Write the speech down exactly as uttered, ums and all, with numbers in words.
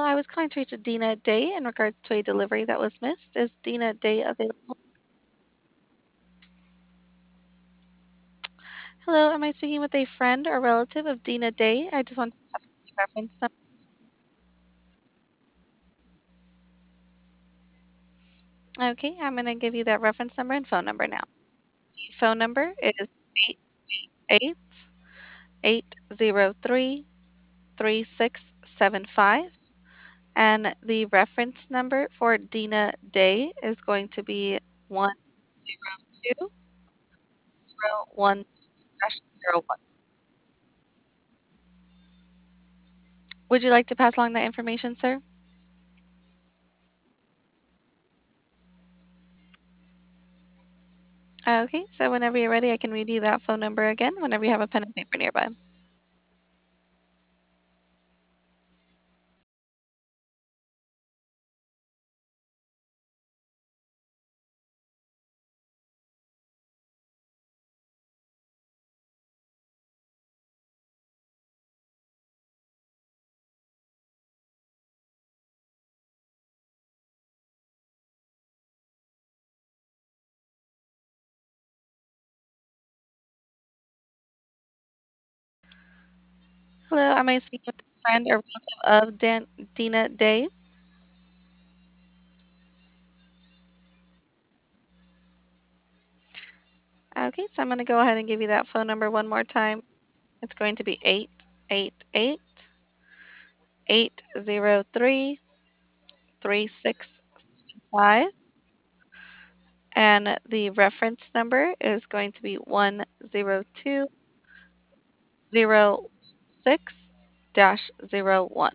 I was calling to reach Dina Day in regards to a delivery that was missed. Is Dina Day available? Hello, am I speaking with a friend or relative of Dina Day? I just want to pass the reference number. Okay, I'm going to give you that reference number and phone number now. The phone number is eight eight eight zero three three six seven five, and the reference number for Dina Day is going to be one two zero one dash zero one. Would you like to pass along that information, sir? Okay, so whenever you're ready, I can read you that phone number again whenever you have a pen and paper nearby. Hello, am I speaking with a friend or relative of Dan Dina Day? Okay, so I'm going to go ahead and give you that phone number one more time. It's going to be eight eight eight eight zero three three six seven five, and the reference number is going to be one zero two zero six dash zero one.